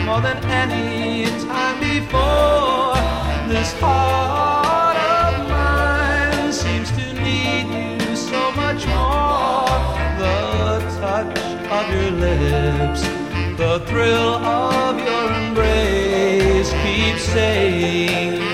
more than any time before. This heart of mine seems to need you so much more. The touch of your lips, the thrill of your embrace keeps saying